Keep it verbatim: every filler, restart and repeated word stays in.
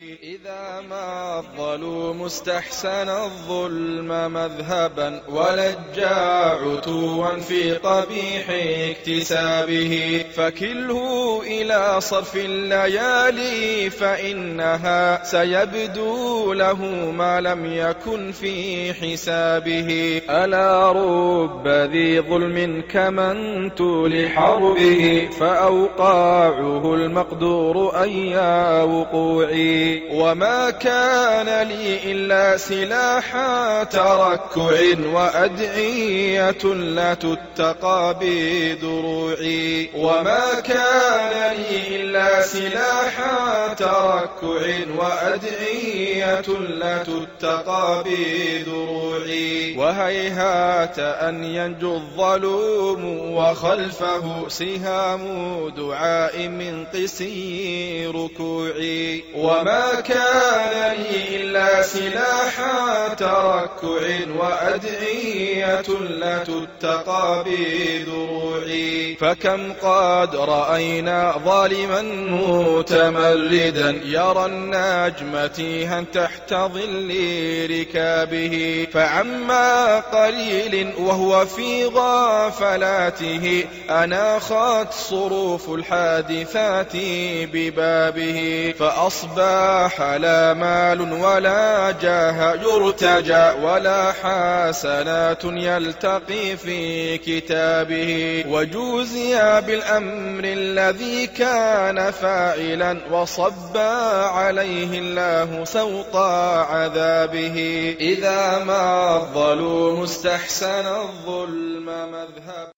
إذا ما الظلوم استحسن الظلم مذهبا ولجا عتوا في قبيح اكتسابه، فكله إلى صرف الليالي فإنها سيبدو له ما لم يكن في حسابه. ألا رب ذي ظلم كمنت لحربه فأوقاعه المقدور أي وقوعي، وما كان لي إلا سلاحا تركع وأدعية لا تتقى بدروعي، وما كان لي إلا سلاحا تركع وأدعية لا تتقى بدروعي، وهيهات أن ينجو الظلوم وخلفه سهام دعاء من قسي ركوعي، وما كان لي إلا سلاحا تركع وأدعية لا تتقى بدروعي، فكم قد رأينا ظالما متمردا يرى النجم تيها تحت ظل ركابه، فعما قليل وهو في غافلاته أناخت صروف الحادثات ببابه، فأصبح لا مال ولا جاه يرتجى ولا حسنات يلتقي في كتابه، وجوزي بالأمر الذي كان فاعلا وصب عليه الله سوط عذابه. إذا ما الظلوم استحسن الظلم مذهبا